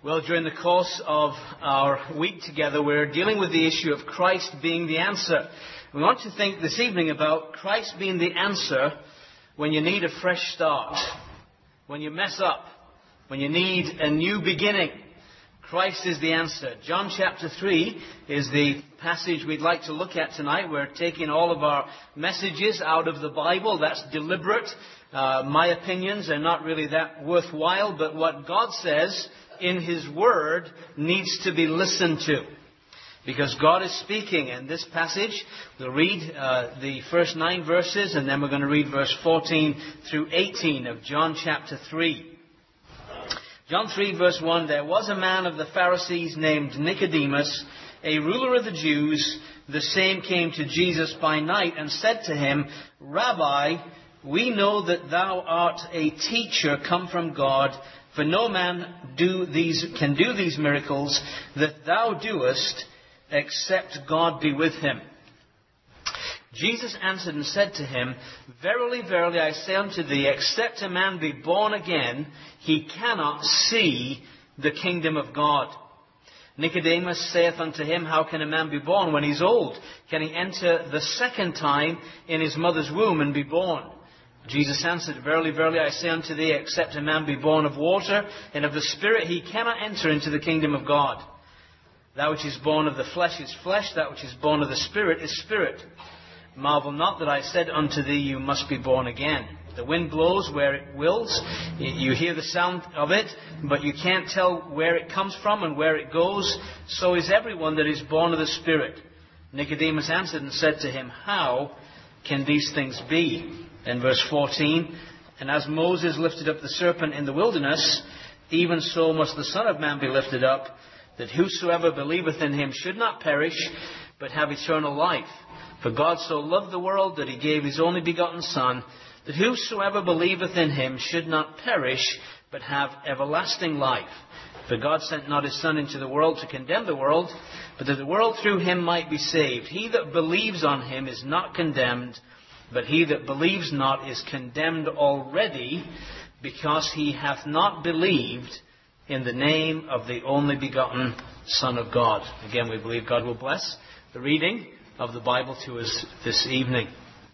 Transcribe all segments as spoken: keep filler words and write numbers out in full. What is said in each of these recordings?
Well, during the course of our week together, we're dealing with the issue of Christ being the answer. We want to think this evening about Christ being the answer when you need a fresh start, when you mess up, when you need a new beginning. Christ is the answer. John chapter three is the passage we'd like to look at tonight. We're taking all of our messages out of the Bible. That's deliberate. Uh, my opinions are not really that worthwhile, but what God says in His Word needs to be listened to. Because God is speaking. And this passage, we'll read uh, the first nine verses, and then we're going to read verse fourteen through eighteen of John chapter three. John three verse one, there was a man of the Pharisees named Nicodemus, a ruler of the Jews. The same came to Jesus by night and said to him, Rabbi, we know that thou art a teacher come from God, for no man do these, can do these miracles that thou doest, except God be with him. Jesus answered and said to him, Verily, verily, I say unto thee, except a man be born again, he cannot see the kingdom of God. Nicodemus saith unto him, How can a man be born when he's old? Can he enter the second time in his mother's womb and be born? Jesus answered, Verily, verily, I say unto thee, except a man be born of water and of the Spirit, he cannot enter into the kingdom of God. That which is born of the flesh is flesh, that which is born of the Spirit is spirit. Marvel not that I said unto thee, You must be born again. The wind blows where it wills. You hear the sound of it, but you can't tell where it comes from and where it goes. So is everyone that is born of the Spirit. Nicodemus answered and said to him, How can these things be? In verse fourteen, And as Moses lifted up the serpent in the wilderness, even so must the Son of Man be lifted up, that whosoever believeth in him should not perish, but have eternal life. For God so loved the world that he gave his only begotten Son, that whosoever believeth in him should not perish, but have everlasting life. For God sent not his Son into the world to condemn the world, but that the world through him might be saved. He that believes on him is not condemned, but he that believes not is condemned already, because he hath not believed in the name of the only begotten Son of God. Again, we believe God will bless the reading of the Bible to us this evening.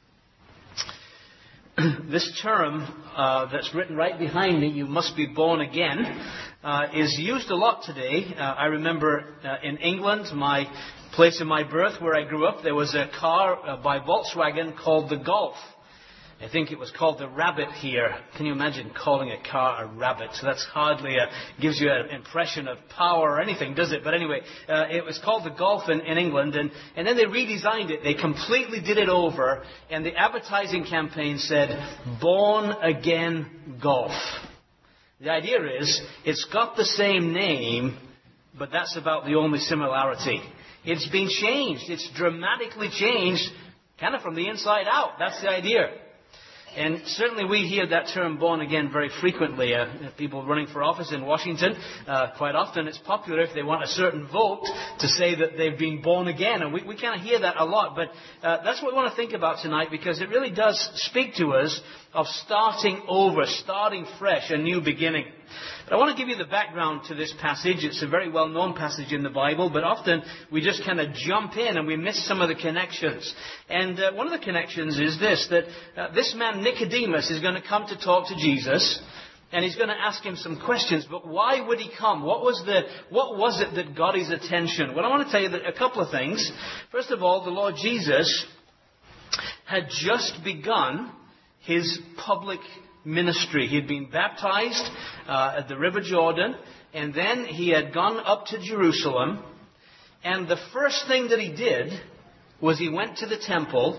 This term uh, that's written right behind me, you must be born again, uh, is used a lot today. Uh, I remember uh, in England, my place of my birth where I grew up, there was a car uh, by Volkswagen called the Golf. I think it was called the Rabbit here. Can you imagine calling a car a Rabbit? So that's hardly a, gives you an impression of power or anything, does it? But anyway, uh, it was called the Golf in, in England, and, and then they redesigned it. They completely did it over, and the advertising campaign said, Born Again Golf. The idea is, it's got the same name, but that's about the only similarity. It's been changed. It's dramatically changed, kind of from the inside out. That's the idea. And certainly we hear that term born again very frequently. Uh, people running for office in Washington, uh, quite often it's popular if they want a certain vote to say that they've been born again. And we, we kind of hear that a lot. But uh, that's what we want to think about tonight, because it really does speak to us of starting over, starting fresh, a new beginning. But I want to give you the background to this passage. It's a very well-known passage in the Bible, but often we just kind of jump in and we miss some of the connections. And uh, one of the connections is this, that uh, this man Nicodemus is going to come to talk to Jesus, and he's going to ask him some questions. But why would he come? What was the what was it that got his attention? Well, I want to tell you that a couple of things. First of all, the Lord Jesus had just begun his public ministry. He had been baptized uh, at the River Jordan, and then he had gone up to Jerusalem, and the first thing that he did was he went to the temple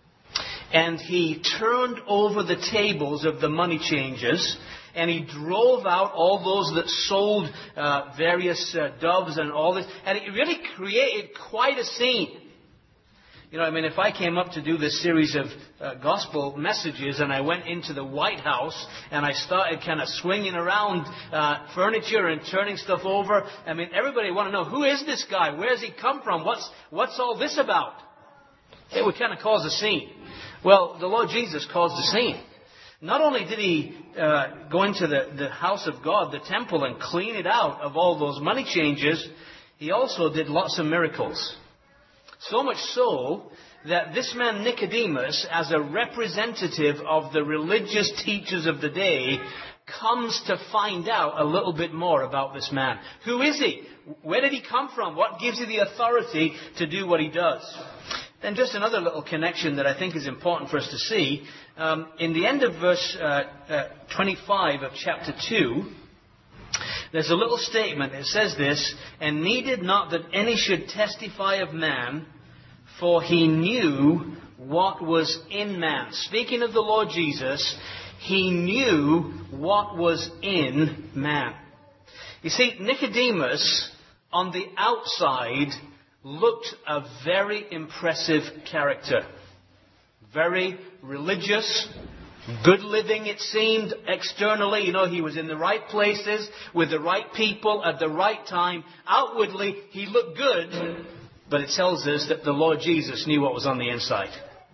and he turned over the tables of the money changers, and he drove out all those that sold uh, various uh, doves and all this, and it really created quite a scene. You know, I mean, if I came up to do this series of uh, gospel messages and I went into the White House and I started kind of swinging around uh, furniture and turning stuff over, I mean, everybody would want to know, who is this guy? Where's he come from? What's what's all this about? It would kind of cause a scene. Well, the Lord Jesus caused a scene. Not only did he uh, go into the, the house of God, the temple, and clean it out of all those money changers, he also did lots of miracles. So much so that this man Nicodemus, as a representative of the religious teachers of the day, comes to find out a little bit more about this man. Who is he? Where did he come from? What gives you the authority to do what he does? Then just another little connection that I think is important for us to see. Um, in the end of verse uh, uh, twenty-five of chapter two, there's a little statement. It says this, "And needed not that any should testify of man, for he knew what was in man." Speaking of the Lord Jesus, he knew what was in man. You see, Nicodemus, on the outside, looked a very impressive character. Very religious, good living, it seemed, externally. You know, he was in the right places, with the right people, at the right time. Outwardly, he looked good, but it tells us that the Lord Jesus knew what was on the inside.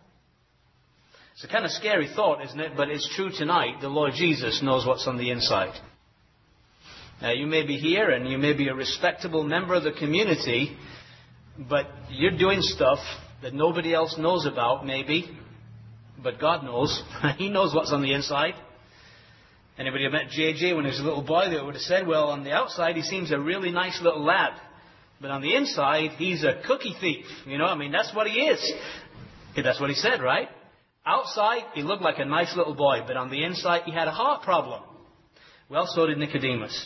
It's a kind of scary thought, isn't it? But it's true tonight. The Lord Jesus knows what's on the inside. Now, you may be here and you may be a respectable member of the community, but you're doing stuff that nobody else knows about, maybe. But God knows. He knows what's on the inside. Anybody who met J J when he was a little boy, they would have said, well, on the outside he seems a really nice little lad. But on the inside, he's a cookie thief. You know, I mean, that's what he is. That's what he said, right? Outside, he looked like a nice little boy. But on the inside, he had a heart problem. Well, so did Nicodemus.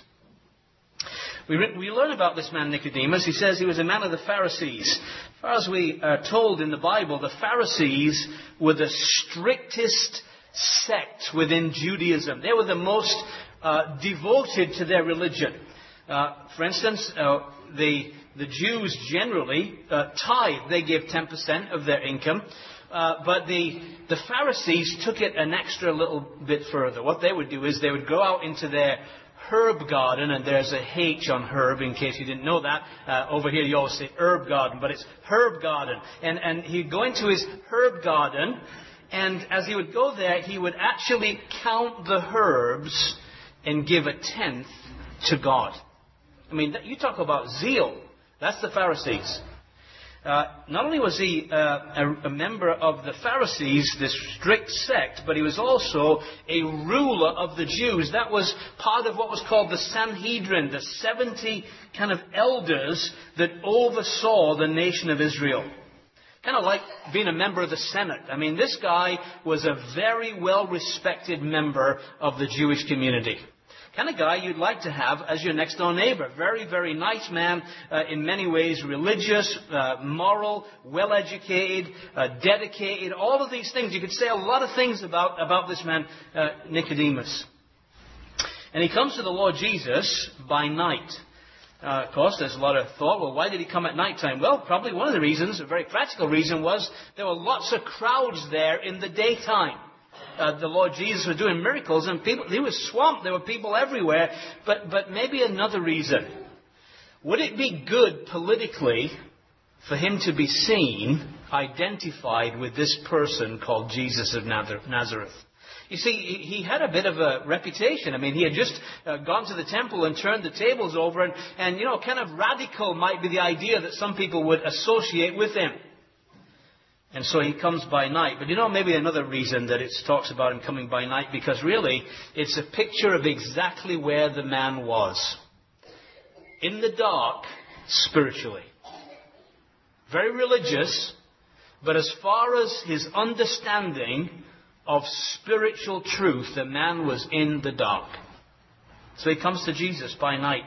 We, re- we learn about this man Nicodemus. He says he was a man of the Pharisees. As far as we are told in the Bible, the Pharisees were the strictest sect within Judaism. They were the most uh, devoted to their religion. Uh, for instance, uh, the, the Jews generally uh, tithe. They gave ten percent of their income. Uh, but the, the Pharisees took it an extra little bit further. What they would do is they would go out into their herb garden, and there's a H on herb in case you didn't know that. Uh, over here you always say herb garden, but it's herb garden. And, and he'd go into his herb garden, and as he would go there, he would actually count the herbs and give a tenth to God. I mean, you talk about zeal. That's the Pharisees. Uh, not only was he uh, a, a member of the Pharisees, this strict sect, but he was also a ruler of the Jews. That was part of what was called the Sanhedrin, the seventy kind of elders that oversaw the nation of Israel. Kind of like being a member of the Senate. I mean, this guy was a very well-respected member of the Jewish community. Kind of guy you'd like to have as your next door neighbor. Very, very nice man, uh, in many ways religious, uh, moral, well-educated, uh, dedicated, all of these things. You could say a lot of things about, about this man, uh, Nicodemus. And he comes to the Lord Jesus by night. Uh, of course, there's a lot of thought, well, why did he come at night time? Well, probably one of the reasons, a very practical reason, was there were lots of crowds there in the daytime. Uh, the Lord Jesus was doing miracles, and people, he was swamped. There were people everywhere. But, but maybe another reason. Would it be good politically for him to be seen, identified with this person called Jesus of Nazareth? You see, he had a bit of a reputation. I mean, he had just uh, gone to the temple and turned the tables over, and, and, you know, kind of radical might be the idea that some people would associate with him. And so he comes by night. But you know, maybe another reason that it talks about him coming by night, because really it's a picture of exactly where the man was. In the dark, spiritually. Very religious, but as far as his understanding of spiritual truth, the man was in the dark. So he comes to Jesus by night.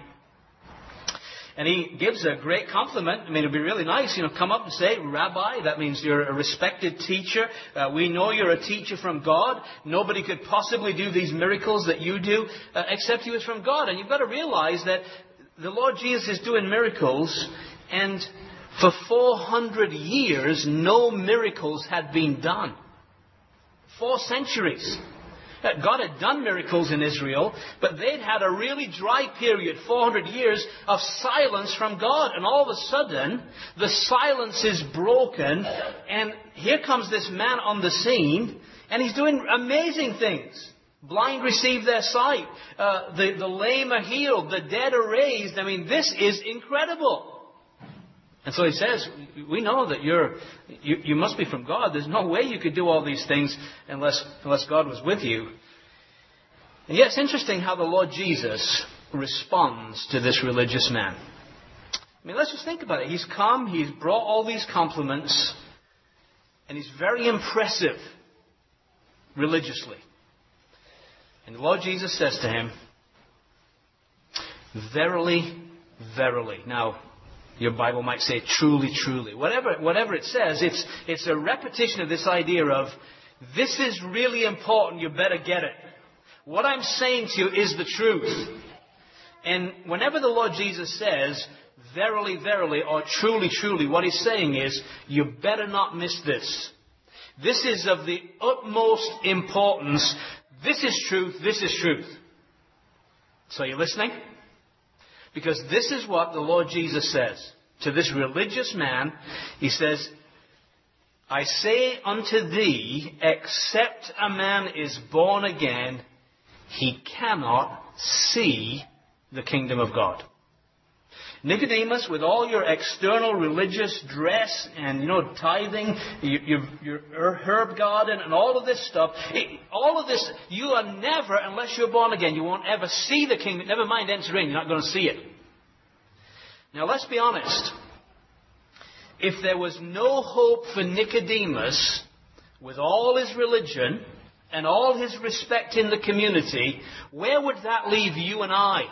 And he gives a great compliment. I mean, it would be really nice, you know, come up and say, Rabbi, that means you're a respected teacher. Uh, we know you're a teacher from God. Nobody could possibly do these miracles that you do, uh, except he was from God. And you've got to realize that the Lord Jesus is doing miracles, and for four hundred years, no miracles had been done. Four centuries. God had done miracles in Israel, but they'd had a really dry period, four hundred years of silence from God. And all of a sudden, the silence is broken, and here comes this man on the scene, and he's doing amazing things. Blind receive their sight. Uh, the, the lame are healed. The dead are raised. I mean, this is incredible. And so he says, we know that you're, you, you must be from God. There's no way you could do all these things unless, unless God was with you. And yet it's interesting how the Lord Jesus responds to this religious man. I mean, let's just think about it. He's come, he's brought all these compliments, and he's very impressive religiously. And the Lord Jesus says to him, verily, verily. Now, your Bible might say truly, truly. Whatever, whatever it says, it's, it's a repetition of this idea of, this is really important, you better get it. What I'm saying to you is the truth. And whenever the Lord Jesus says, verily, verily, or truly, truly, what he's saying is, you better not miss this. This is of the utmost importance. This is truth, this is truth. So are you listening? Because this is what the Lord Jesus says to this religious man. He says, I say unto thee, except a man is born again, he cannot see the kingdom of God. Nicodemus, with all your external religious dress and, you know, tithing, your, your, your herb garden and all of this stuff, it, all of this, you are never, unless you're born again, you won't ever see the kingdom. Never mind entering, you're not going to see it. Now, let's be honest. If there was no hope for Nicodemus, with all his religion and all his respect in the community, where would that leave you and I?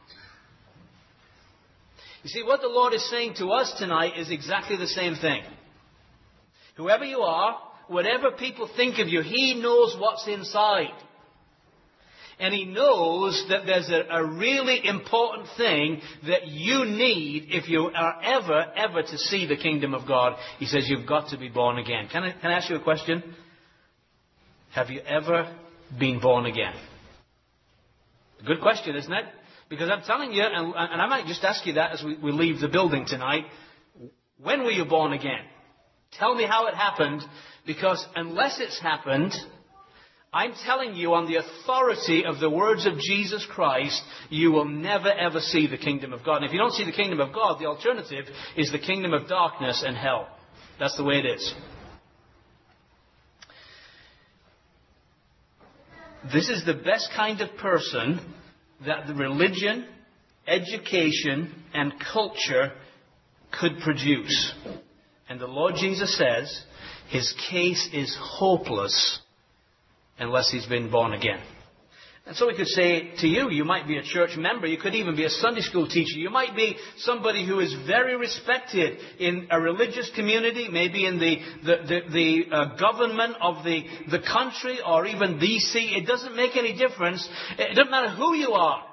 You see, what the Lord is saying to us tonight is exactly the same thing. Whoever you are, whatever people think of you, He knows what's inside. And He knows that there's a, a really important thing that you need if you are ever, ever to see the kingdom of God. He says you've got to be born again. Can I, can I ask you a question? Have you ever been born again? Good question, isn't it? Because I'm telling you, and, and I might just ask you that as we, we leave the building tonight, when were you born again? Tell me how it happened, because unless it's happened, I'm telling you on the authority of the words of Jesus Christ, you will never ever see the kingdom of God. And if you don't see the kingdom of God, the alternative is the kingdom of darkness and hell. That's the way it is. This is the best kind of person that the religion, education, and culture could produce. And the Lord Jesus says his case is hopeless unless he's been born again. And so we could say to you, you might be a church member, you could even be a Sunday school teacher, you might be somebody who is very respected in a religious community, maybe in the, the, the, the uh, government of the, the country or even D C. It doesn't make any difference. It doesn't matter who you are.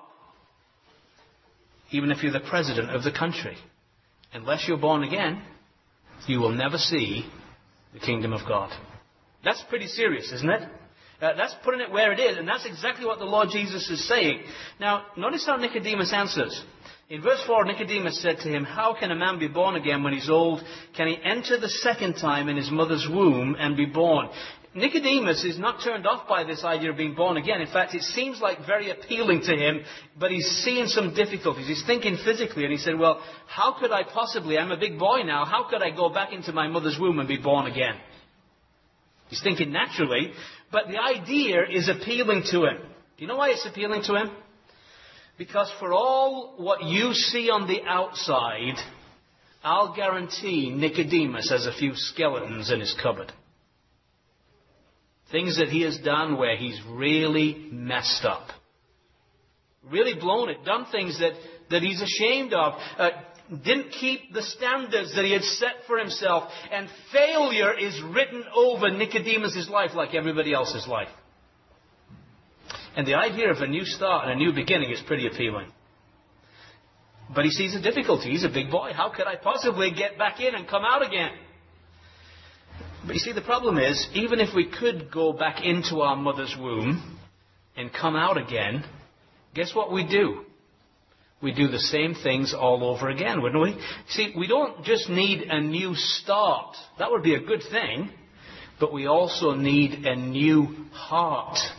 Even if you're the president of the country. Unless you're born again, you will never see the kingdom of God. That's pretty serious, isn't it? Uh, that's putting it where it is, and that's exactly what the Lord Jesus is saying. Now, notice how Nicodemus answers. In verse four, Nicodemus said to him, how can a man be born again when he's old? Can he enter the second time in his mother's womb and be born? Nicodemus is not turned off by this idea of being born again. In fact, it seems like very appealing to him, but he's seeing some difficulties. He's thinking physically, and he said, well, how could I possibly, I'm a big boy now, how could I go back into my mother's womb and be born again? He's thinking naturally, but the idea is appealing to him. Do you know why it's appealing to him? Because for all what you see on the outside, I'll guarantee Nicodemus has a few skeletons in his cupboard. Things that he has done where he's really messed up. Really blown it. Done things that, that he's ashamed of. Uh, didn't keep the standards that he had set for himself. And failure is written over Nicodemus' life like everybody else's life. And the idea of a new start and a new beginning is pretty appealing. But he sees a difficulty. He's a big boy. How could I possibly get back in and come out again? But you see, the problem is, even if we could go back into our mother's womb and come out again, guess what we do? We do the same things all over again, wouldn't we? See, we don't just need a new start. That would be a good thing. But we also need a new heart.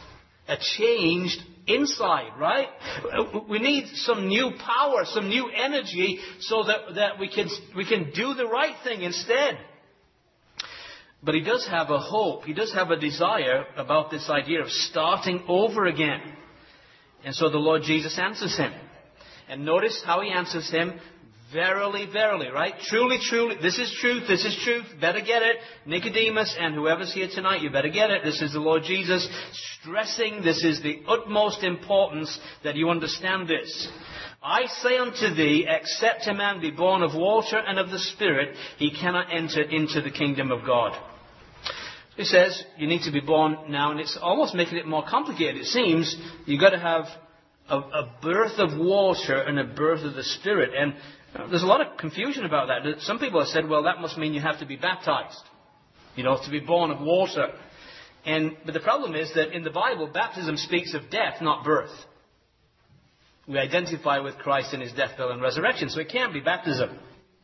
a changed inside, right? We need some new power, some new energy so that, that we can, we can do the right thing instead. But he does have a hope. He does have a desire about this idea of starting over again. And so the Lord Jesus answers him. And notice how he answers him. Verily, verily, right? Truly, truly, this is truth, this is truth, better get it. Nicodemus and whoever's here tonight, you better get it. This is the Lord Jesus stressing this is the utmost importance that you understand this. I say unto thee, except a man be born of water and of the Spirit, he cannot enter into the kingdom of God. He says you need to be born now, and it's almost making it more complicated. It seems you've got to have a, a birth of water and a birth of the Spirit. And there's a lot of confusion about that. Some people have said, well, that must mean you have to be baptized, you know, to be born of water. And but the problem is that in the Bible, baptism speaks of death, not birth. We identify with Christ in his death, burial, and resurrection, so it can't be baptism.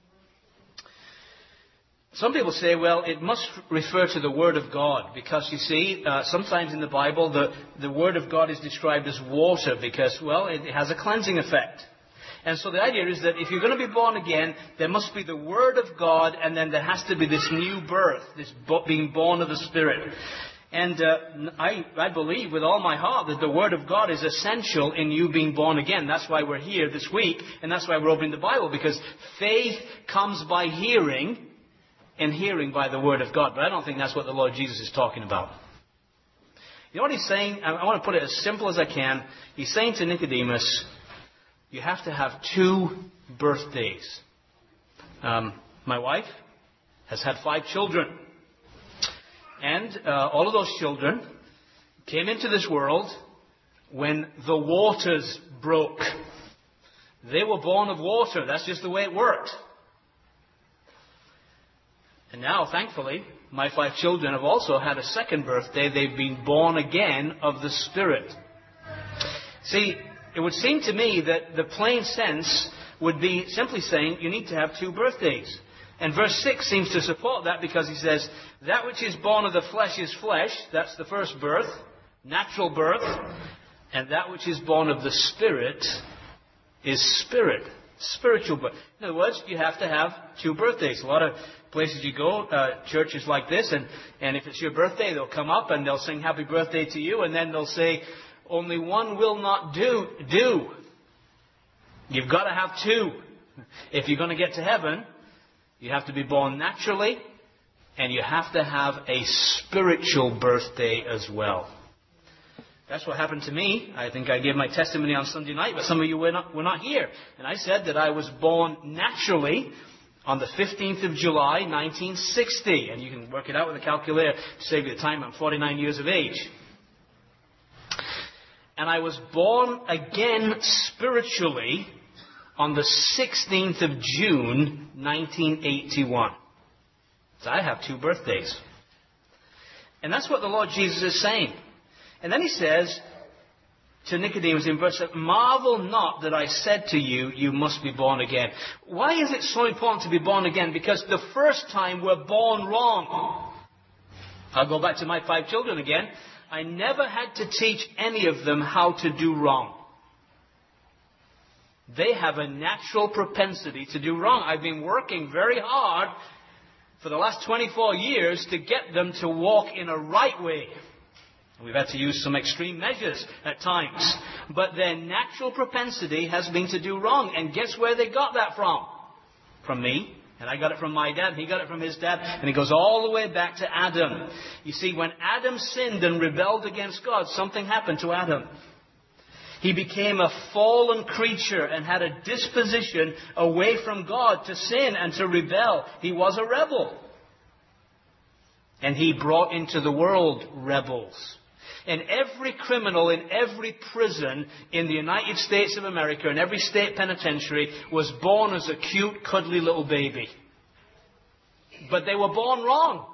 Some people say, well, it must refer to the Word of God, because you see, uh, sometimes in the Bible, the, the Word of God is described as water because, well, it has a cleansing effect. And so the idea is that if you're going to be born again, there must be the Word of God, and then there has to be this new birth, this bo- being born of the Spirit. And uh, I, I believe with all my heart that the Word of God is essential in you being born again. That's why we're here this week, and that's why we're opening the Bible, because faith comes by hearing, and hearing by the Word of God. But I don't think that's what the Lord Jesus is talking about. You know what he's saying? I want to put it as simple as I can. He's saying to Nicodemus, you have to have two birthdays. Um, my wife has had five children. And uh, all of those children came into this world when the waters broke. They were born of water. That's just the way it worked. And now, thankfully, my five children have also had a second birthday. They've been born again of the Spirit. See, it would seem to me that the plain sense would be simply saying you need to have two birthdays. And verse six seems to support that, because he says, that which is born of the flesh is flesh. That's the first birth, natural birth. And that which is born of the Spirit is spirit, spiritual birth. In other words, you have to have two birthdays. A lot of places you go, uh, churches like this, and, and if it's your birthday, they'll come up and they'll sing happy birthday to you, and then they'll say, only one will not do. do. You've got to have two. If you're going to get to heaven, you have to be born naturally, and you have to have a spiritual birthday as well. That's what happened to me. I think I gave my testimony on Sunday night, but some of you were not, were not here. And I said that I was born naturally on the fifteenth of July, nineteen sixty. And you can work it out with a calculator to save you the time. I'm forty-nine years of age. And I was born again spiritually on the sixteenth of June, nineteen eighty-one. So I have two birthdays. And that's what the Lord Jesus is saying. And then he says to Nicodemus in verse seven, marvel not that I said to you, you must be born again. Why is it so important to be born again? Because the first time we're born wrong. I'll go back to my five children again. I never had to teach any of them how to do wrong. They have a natural propensity to do wrong. I've been working very hard for the last twenty-four years to get them to walk in a right way. We've had to use some extreme measures at times. But their natural propensity has been to do wrong. And guess where they got that from? From me. And I got it from my dad. He got it from his dad. And it goes all the way back to Adam. You see, when Adam sinned and rebelled against God, something happened to Adam. He became a fallen creature and had a disposition away from God to sin and to rebel. He was a rebel. And he brought into the world rebels. And every criminal in every prison in the United States of America, in every state penitentiary, was born as a cute, cuddly little baby. But they were born wrong.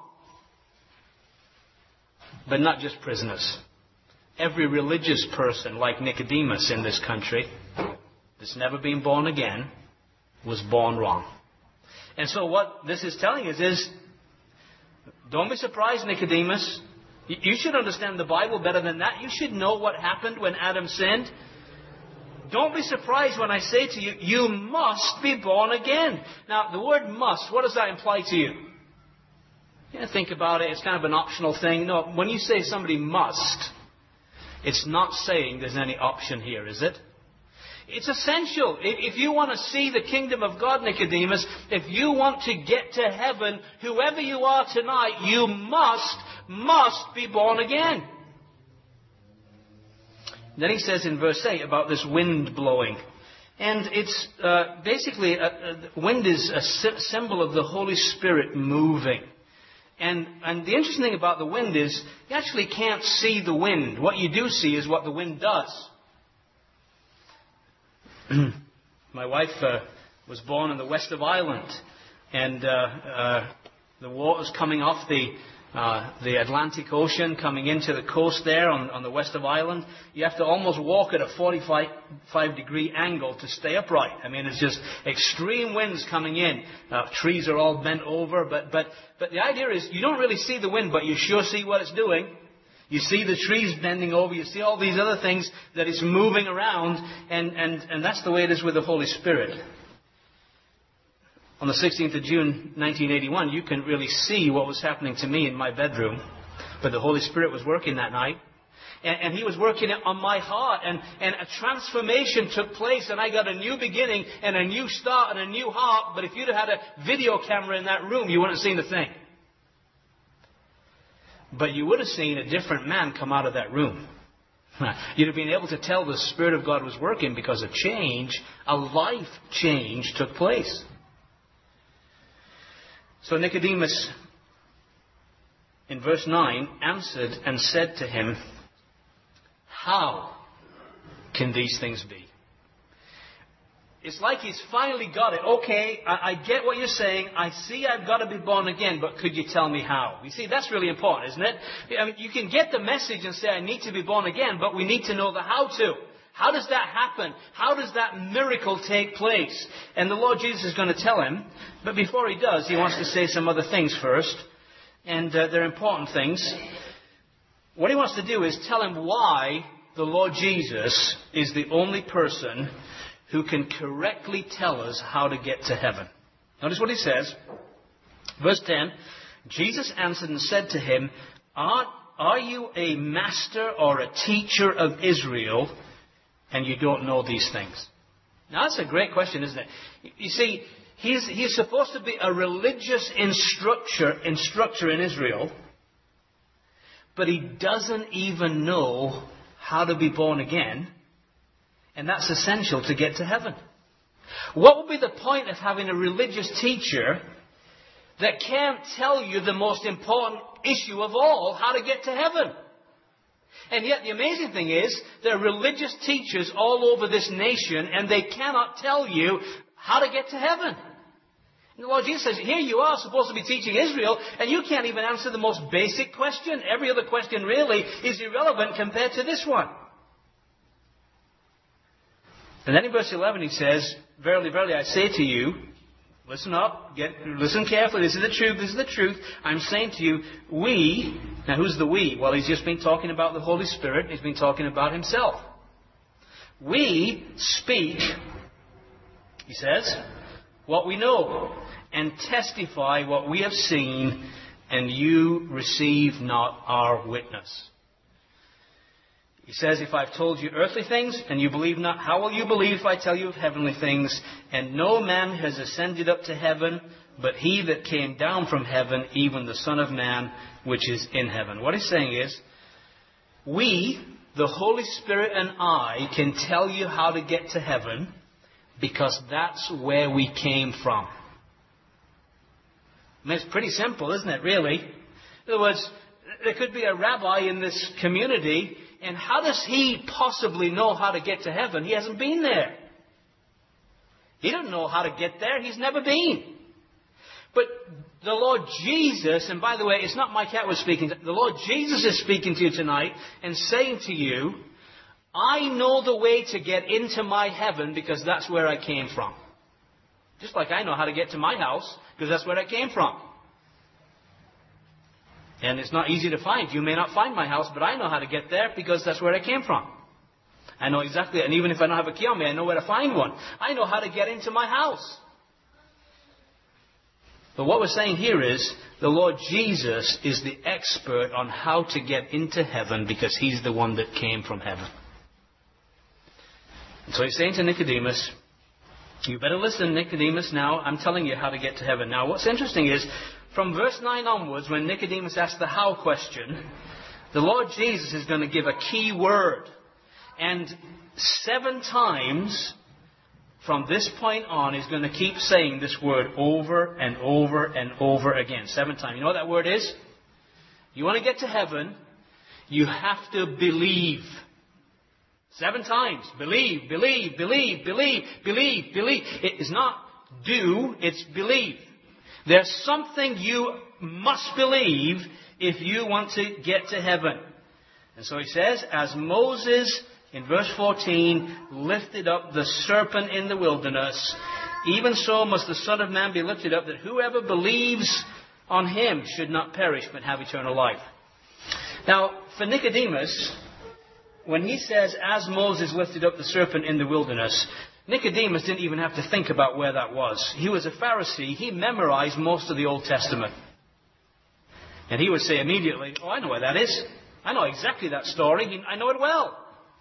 But not just prisoners. Every religious person, like Nicodemus in this country, that's never been born again, was born wrong. And so what this is telling us is, don't be surprised, Nicodemus, You should understand the Bible better than that. You should know what happened when Adam sinned. Don't be surprised when I say to you, you must be born again. Now, the word must, what does that imply to you? Yeah, think about it. It's kind of an optional thing. No, when you say somebody must, it's not saying there's any option here, is it? It's essential. If you want to see the kingdom of God, Nicodemus, if you want to get to heaven, whoever you are tonight, you must, must be born again. Then he says in verse eight about this wind blowing. And it's uh, basically, a, a, wind is a symbol of the Holy Spirit moving. And, and the interesting thing about the wind is you actually can't see the wind. What you do see is what the wind does. My wife uh, was born in the west of Ireland. And uh, uh, the water's coming off the Uh, the Atlantic Ocean coming into the coast there on, on the west of Ireland. You have to almost walk at a forty-five degree angle to stay upright. I mean, it's just extreme winds coming in. Uh, trees are all bent over. But, but, but the idea is you don't really see the wind, but you sure see what it's doing. You see the trees bending over. You see all these other things that it's moving around. And, and, and that's the way it is with the Holy Spirit. On the sixteenth of June, nineteen eighty-one, you couldn't really see what was happening to me in my bedroom. But the Holy Spirit was working that night. And, and He was working on my heart. And, and a transformation took place. And I got a new beginning and a new start and a new heart. But if you'd have had a video camera in that room, you wouldn't have seen a thing. But you would have seen a different man come out of that room. You'd have been able to tell the Spirit of God was working because a change, a life change took place. So Nicodemus, in verse nine, answered and said to him, how can these things be? It's like he's finally got it. Okay, I, I get what you're saying. I see I've got to be born again, but could you tell me how? You see, that's really important, isn't it? I mean, you can get the message and say, I need to be born again, but we need to know the how to. How does that happen? How does that miracle take place? And the Lord Jesus is going to tell him. But before he does, he wants to say some other things first. And uh, they're important things. What he wants to do is tell him why the Lord Jesus is the only person who can correctly tell us how to get to heaven. Notice what he says. Verse ten. Jesus answered and said to him, Are, are you a master or a teacher of Israel, and you don't know these things? Now, that's a great question, isn't it? You see, he's, he's supposed to be a religious instructor, instructor in Israel, but he doesn't even know how to be born again, and that's essential to get to heaven. What would be the point of having a religious teacher that can't tell you the most important issue of all, how to get to heaven? And yet the amazing thing is, there are religious teachers all over this nation, and they cannot tell you how to get to heaven. And the Lord Jesus says, here you are supposed to be teaching Israel, and you can't even answer the most basic question. Every other question really is irrelevant compared to this one. And then in verse eleven he says, Verily, verily, I say to you, listen up, get, listen carefully, this is the truth, this is the truth. I'm saying to you, we, now who's the we? Well, he's just been talking about the Holy Spirit, he's been talking about himself. We speak, he says, what we know, and testify what we have seen, and you receive not our witness. He says, if I've told you earthly things, and you believe not, how will you believe if I tell you of heavenly things? And no man has ascended up to heaven, but he that came down from heaven, even the Son of Man, which is in heaven. What he's saying is, we, the Holy Spirit and I, can tell you how to get to heaven, because that's where we came from. I mean, it's pretty simple, isn't it, really? In other words, there could be a rabbi in this community, and how does he possibly know how to get to heaven? He hasn't been there. He doesn't know how to get there. He's never been. But the Lord Jesus, and by the way, it's not Mike Atwood speaking. The Lord Jesus is speaking to you tonight and saying to you, I know the way to get into my heaven because that's where I came from. Just like I know how to get to my house because that's where I came from. And it's not easy to find. You may not find my house, but I know how to get there because that's where I came from. I know exactly, and even if I don't have a key on me, I know where to find one. I know how to get into my house. But what we're saying here is, the Lord Jesus is the expert on how to get into heaven because He's the one that came from heaven. And so He's saying to Nicodemus, you better listen, Nicodemus, now I'm telling you how to get to heaven. Now what's interesting is, from verse nine onwards, when Nicodemus asked the how question, the Lord Jesus is going to give a key word. And seven times from this point on, He's going to keep saying this word over and over and over again. Seven times. You know what that word is? You want to get to heaven, you have to believe. Seven times. Believe, believe, believe, believe, believe, believe. It is not do, it's believe. There's something you must believe if you want to get to heaven. And so He says, as Moses, in verse fourteen, lifted up the serpent in the wilderness, even so must the Son of Man be lifted up, that whoever believes on Him should not perish but have eternal life. Now, for Nicodemus, when he says, as Moses lifted up the serpent in the wilderness, Nicodemus didn't even have to think about where that was. He was a Pharisee. He memorized most of the Old Testament. And he would say immediately, oh, I know where that is. I know exactly that story. I know it well.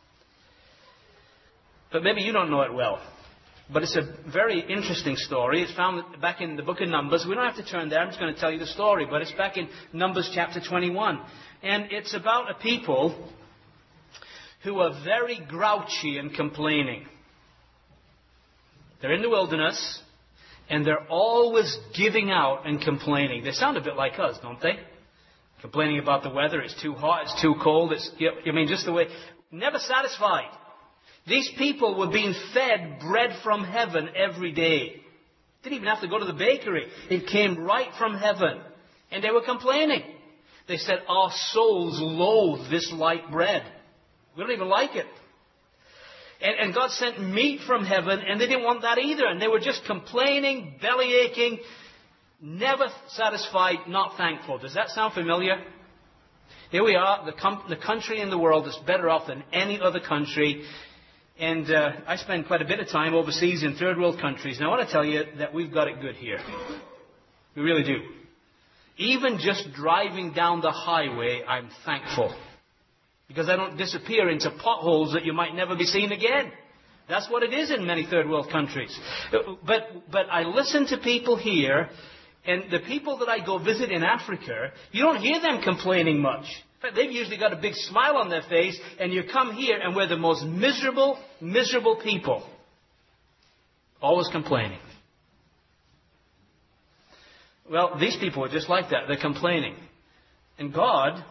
But maybe you don't know it well. But it's a very interesting story. It's found back in the book of Numbers. We don't have to turn there. I'm just going to tell you the story. But it's back in Numbers chapter twenty-one. And it's about a people who are very grouchy and complaining. They're in the wilderness, and they're always giving out and complaining. They sound a bit like us, don't they? Complaining about the weather. It's too hot. It's too cold. It's, I mean, just the way. Never satisfied. These people were being fed bread from heaven every day. Didn't even have to go to the bakery. It came right from heaven. And they were complaining. They said, our souls loathe this light bread. We don't even like it. And, and God sent meat from heaven, and they didn't want that either. And they were just complaining, belly aching, never satisfied, not thankful. Does that sound familiar? Here we are, the, com- the country in the world that's better off than any other country. And uh, I spend quite a bit of time overseas in third world countries. And I want to tell you that we've got it good here. We really do. Even just driving down the highway, I'm thankful. Because I don't disappear into potholes that you might never be seen again. That's what it is in many third world countries. But, but I listen to people here, and the people that I go visit in Africa, you don't hear them complaining much. In fact, they've usually got a big smile on their face, and you come here and we're the most miserable, miserable people. Always complaining. Well, these people are just like that. They're complaining. And God,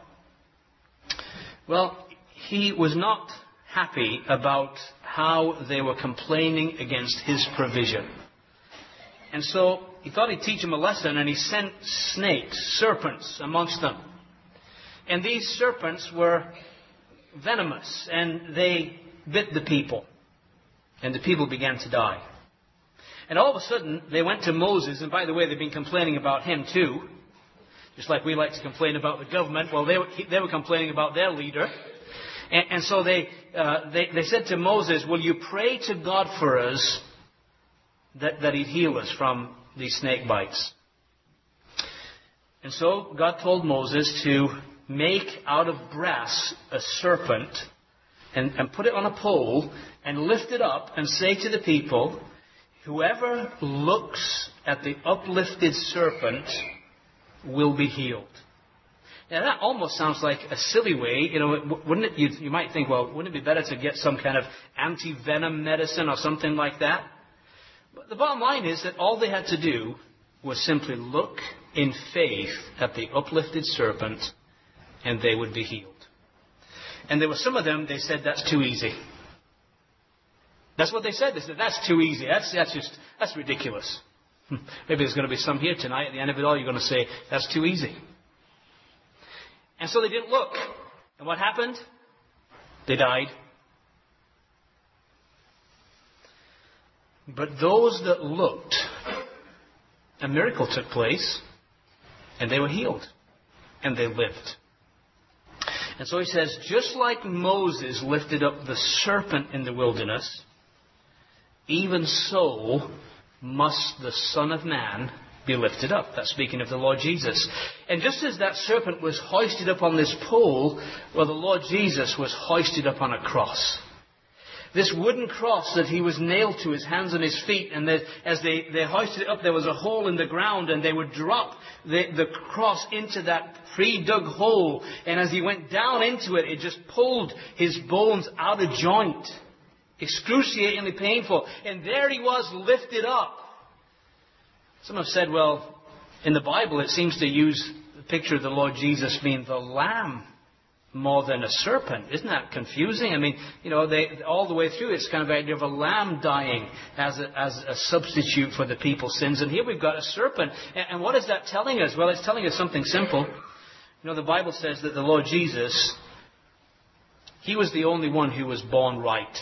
well, He was not happy about how they were complaining against His provision. And so He thought He'd teach them a lesson, and He sent snakes, serpents, amongst them. And these serpents were venomous, and they bit the people. And the people began to die. And all of a sudden, they went to Moses, and by the way, they've been complaining about him too. Just like we like to complain about the government. Well, they were, they were complaining about their leader. And, and so they, uh, they they said to Moses, will you pray to God for us that, that He'd heal us from these snake bites? And so God told Moses to make out of brass a serpent and, and put it on a pole and lift it up and say to the people, whoever looks at the uplifted serpent will be healed. Now that almost sounds like a silly way, you know, wouldn't it? You, you might think, well, wouldn't it be better to get some kind of anti-venom medicine or something like that? But the bottom line is that all they had to do was simply look in faith at the uplifted serpent, and they would be healed. And there were some of them, they said, that's too easy. That's what they said. They said, that's too easy. That's, that's just, that's ridiculous. Maybe there's going to be some here tonight. At the end of it all, you're going to say, that's too easy. And so they didn't look. And what happened? They died. But those that looked, a miracle took place, and they were healed. and they lived. And so he says, just like Moses lifted up the serpent in the wilderness, even so must the Son of Man be lifted up. That's speaking of the Lord Jesus. And just as that serpent was hoisted up on this pole, well, the Lord Jesus was hoisted up on a cross. This wooden cross that he was nailed to, his hands and his feet, and that as they, they hoisted it up, there was a hole in the ground, and they would drop the, the cross into that pre-dug hole. And as he went down into it, it just pulled his bones out of joint. Excruciatingly painful. And there he was, lifted up. Some have said, well, in the Bible it seems to use the picture of the Lord Jesus being the lamb more than a serpent. Isn't that confusing? I mean, you know, they, all the way through it's kind of the idea of a lamb dying as a, as a substitute for the people's sins. And here we've got a serpent. And, and what is that telling us? Well, it's telling us something simple. You know, the Bible says that the Lord Jesus, he was the only one who was born right.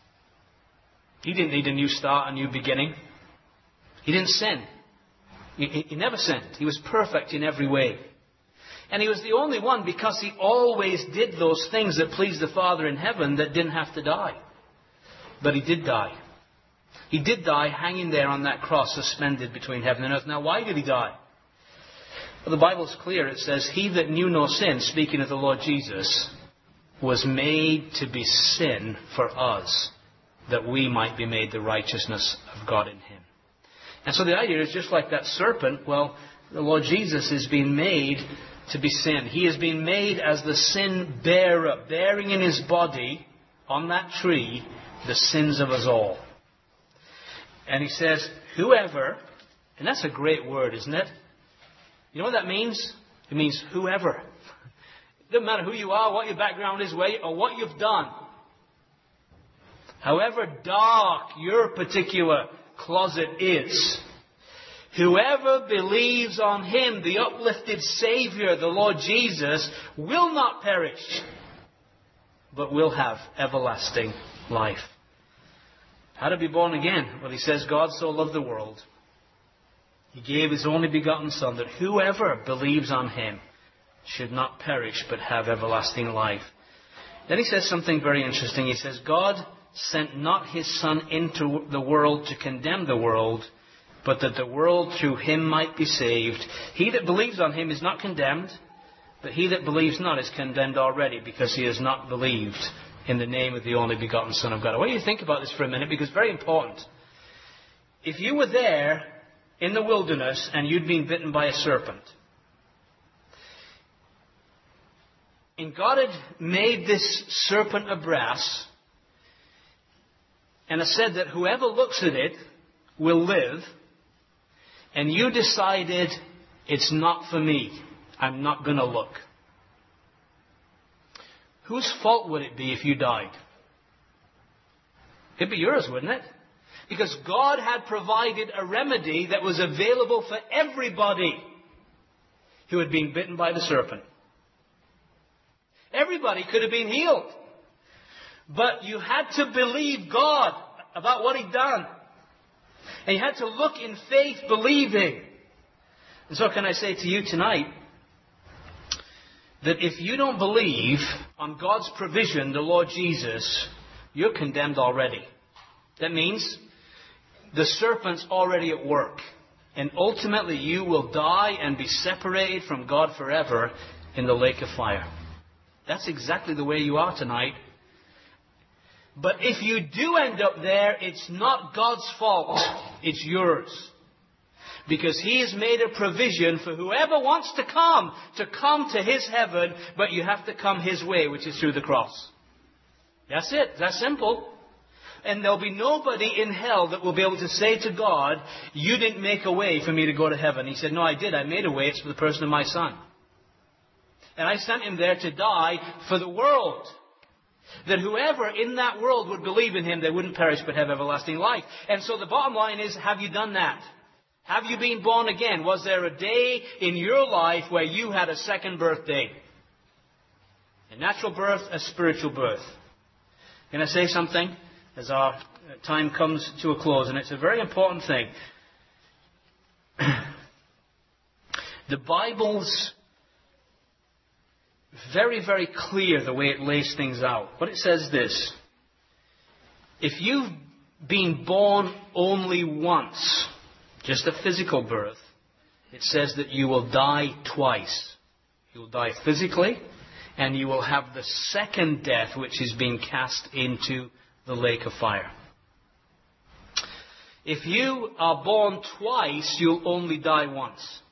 He didn't need a new start, a new beginning. He didn't sin. He, he never sinned. He was perfect in every way. And he was the only one because he always did those things that pleased the Father in heaven that didn't have to die. But he did die. He did die hanging there on that cross suspended between heaven and earth. Now, why did he die? Well, the Bible's clear. It says, he that knew no sin, speaking of the Lord Jesus, was made to be sin for us, that we might be made the righteousness of God in him. And so the idea is just like that serpent, well, the Lord Jesus is being made to be sin. He is being made as the sin bearer, bearing in his body on that tree the sins of us all. And he says, whoever, and that's a great word, isn't it? You know what that means? It means whoever. It doesn't matter who you are, what your background is, where you, or what you've done. However dark your particular closet is, whoever believes on him, the uplifted Savior, the Lord Jesus, will not perish, but will have everlasting life. How to be born again? Well, he says, God so loved the world, he gave his only begotten Son, that whoever believes on him should not perish, but have everlasting life. Then he says something very interesting. He says, God sent not his Son into the world to condemn the world, but that the world through him might be saved. He that believes on him is not condemned, but he that believes not is condemned already, because he has not believed in the name of the only begotten Son of God. I want you to think about this for a minute, because it's very important. If you were there in the wilderness and you'd been bitten by a serpent, and God had made this serpent of brass, and it said that whoever looks at it will live, and you decided, it's not for me, I'm not going to look. Whose fault would it be if you died? It'd be yours, wouldn't it? Because God had provided a remedy that was available for everybody who had been bitten by the serpent. Everybody could have been healed. But you had to believe God about what he'd done. And you had to look in faith, believing. And so can I say to you tonight, that if you don't believe on God's provision, the Lord Jesus, you're condemned already. That means the serpent's already at work. And ultimately you will die and be separated from God forever in the lake of fire. That's exactly the way you are tonight. But if you do end up there, it's not God's fault. It's yours. Because he has made a provision for whoever wants to come, to come to his heaven, but you have to come his way, which is through the cross. That's it. That's simple. And there'll be nobody in hell that will be able to say to God, you didn't make a way for me to go to heaven. He said, no, I did. I made a way. It's for the person of my Son. And I sent him there to die for the world. That whoever in that world would believe in him, they wouldn't perish but have everlasting life. And so the bottom line is, have you done that? Have you been born again? Was there a day in your life where you had a second birthday? A natural birth, a spiritual birth. Can I say something as our time comes to a close? And it's a very important thing. The Bible's very, very clear the way it lays things out. But it says this: if you've been born only once, just a physical birth, it says that you will die twice. You will die physically, and you will have the second death, which is being cast into the lake of fire. If you are born twice, you'll only die once.